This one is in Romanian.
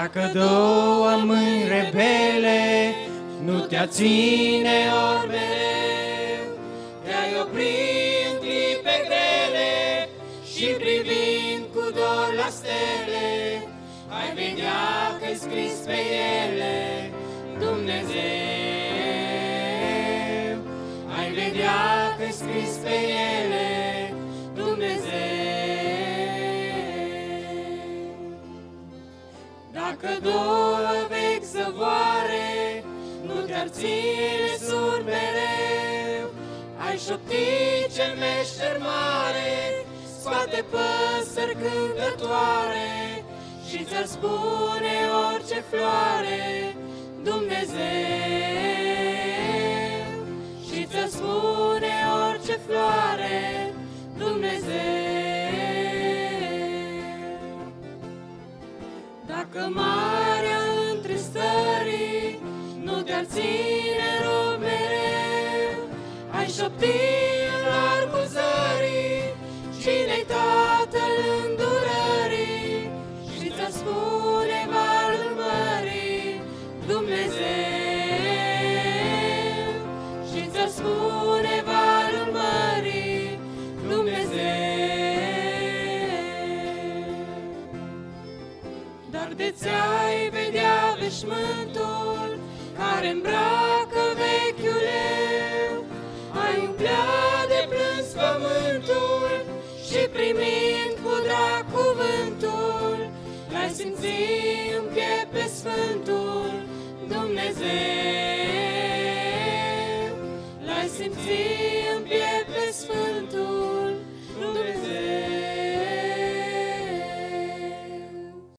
Dacă două mâini rebele nu te ține ori mereu, te-ai opri în clipe grele și privind cu dor la stele, ai vedea că-i scris pe ele Dumnezeu. Ai vedea că-i scris pe ele Dumnezeu. Dacă două vechi zăvoare nu te-ar ține sur mereu, ai șopti ce meșter mare scoate păsări cântătoare și ți-ar spune orice floare Dumnezeu. Și ți-ar spune orice floare Dumnezeu. Dacă marea întristării nu te-ar ține rob mereu, ai șopti în largul zării cine-i Tatăl îndurării și ți-ar spune valul mării Dumnezeu. Și ți-ar spune valul mării Dumnezeu. Dar de ți-ai vedea veșmântul care îmbracă vechiul eu, ai umplea de plâns pământul și primind cu drag cuvântul, l-ai simți în piept pe Sfântul Dumnezeu. L-ai simți în piept pe Sfântul